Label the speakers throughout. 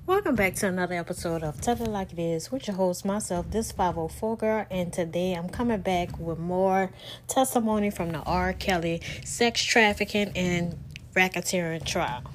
Speaker 1: Welcome back to another episode of Tell It Like It Is with your host, myself, this 504 girl, and today I'm coming back with more testimony from the R. Kelly sex trafficking and racketeering trial.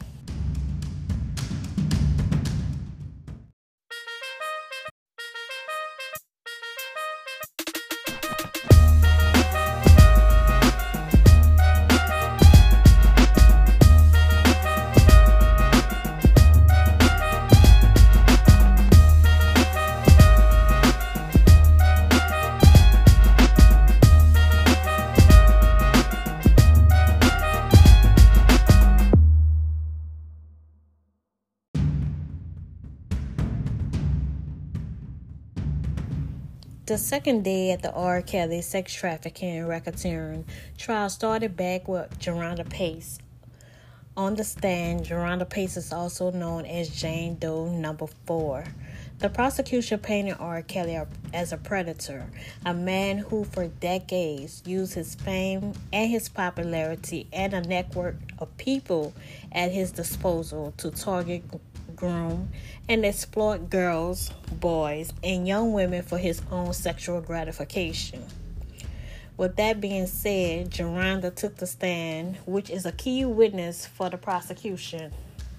Speaker 1: The second day at the R. Kelly sex trafficking and racketeering trial started back with Jerhonda Pace. On the stand, Jerhonda Pace is also known as Jane Doe number 4. The prosecution painted R. Kelly as a predator, a man who for decades used his fame and his popularity and a network of people at his disposal to target, groom, and exploit girls, boys, and young women for his own sexual gratification. With that being said, Jerhonda took the stand, which is a key witness for the prosecution.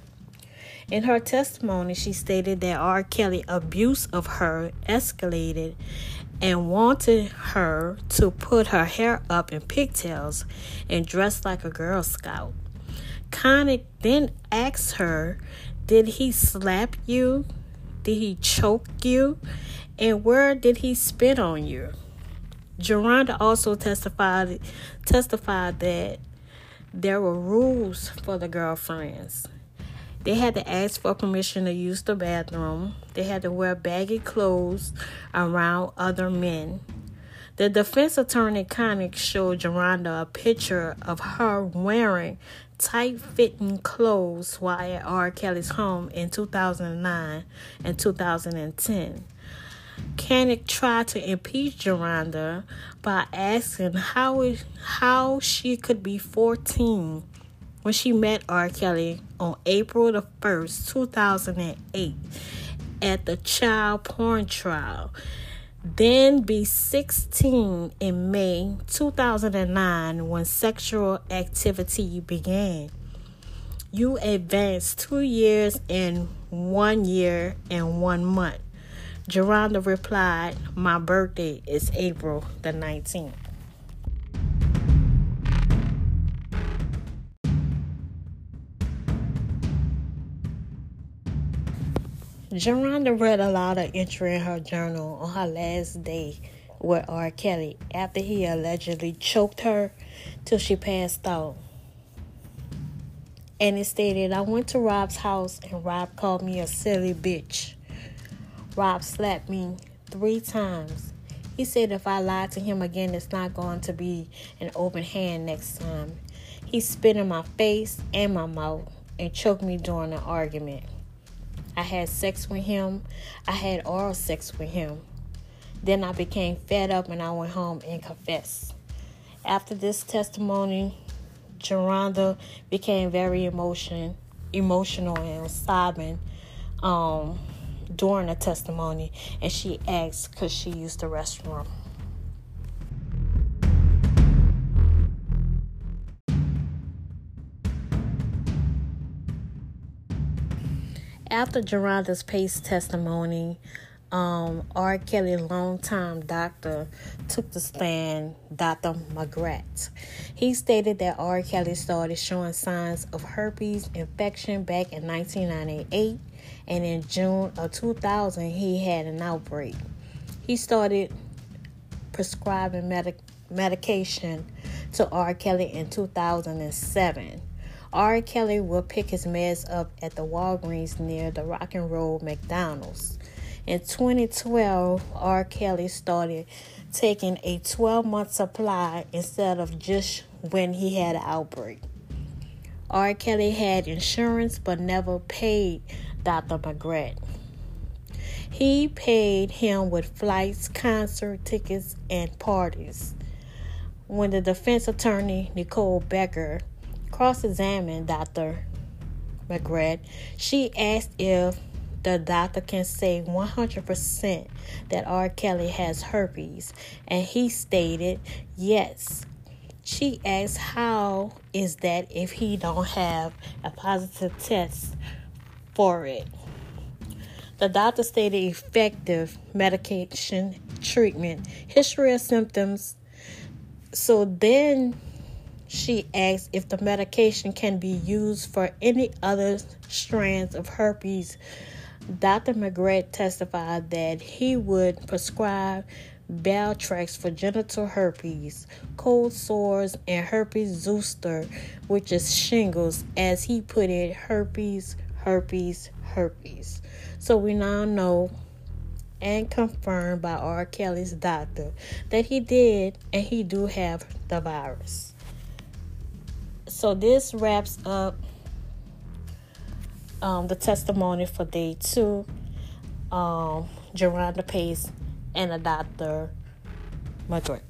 Speaker 1: In her testimony, she stated that R. Kelly's abuse of her escalated and wanted her to put her hair up in pigtails and dress like a Girl Scout. Connick then asked her, "Did he slap you? Did he choke you? And where did he spit on you?" Jerhonda also testified that there were rules for the girlfriends. They had to ask for permission to use the bathroom. They had to wear baggy clothes around other men. The defense attorney Connick showed Jerhonda a picture of her wearing tight-fitting clothes while at R. Kelly's home in 2009 and 2010. Connick tried to impeach Jerhonda by asking how she could be 14 when she met R. Kelly on April the 1st, 2008 at the child porn trial, then be 16 in May 2009 when sexual activity began. You advanced 2 years and 1 year and 1 month. Jerhonda replied, "My birthday is April the 19th. Jerhonda read aloud an entry in her journal on her last day with R. Kelly after he allegedly choked her till she passed out. And it stated, "I went to Rob's house and Rob called me a silly bitch. Rob slapped me 3 times. He said if I lied to him again, it's not going to be an open hand next time. He spit in my face and my mouth and choked me during an argument. I had sex with him. I had oral sex with him. Then I became fed up and I went home and confessed." After this testimony, Jerhonda became very emotional and was sobbing during the testimony, and she asked because she used the restroom. After Jerhonda's Pace testimony, R. Kelly's longtime doctor took the stand, Dr. McGrath. He stated that R. Kelly started showing signs of herpes infection back in 1998, and in June of 2000, he had an outbreak. He started prescribing medication to R. Kelly in 2007. R. Kelly would pick his meds up at the Walgreens near the Rock and Roll McDonald's. In 2012, R. Kelly started taking a 12-month supply instead of just when he had an outbreak. R. Kelly had insurance but never paid Dr. McGrath. He paid him with flights, concert tickets, and parties. When the defense attorney, Nicole Becker, cross-examined Dr. McGrath, she asked if the doctor can say 100% that R. Kelly has herpes, and he stated yes. She asked how is that if he don't have a positive test for it. The doctor stated effective medication treatment, history of symptoms. So then she asked if the medication can be used for any other strands of herpes. Dr. McGrath testified that he would prescribe Valtrex for genital herpes, cold sores, and herpes zoster, which is shingles, as he put it, herpes. So we now know and confirmed by R. Kelly's doctor that he did and he do have the virus. So this wraps up the testimony for day 2. Jerhonda Pace and Dr. McGrath.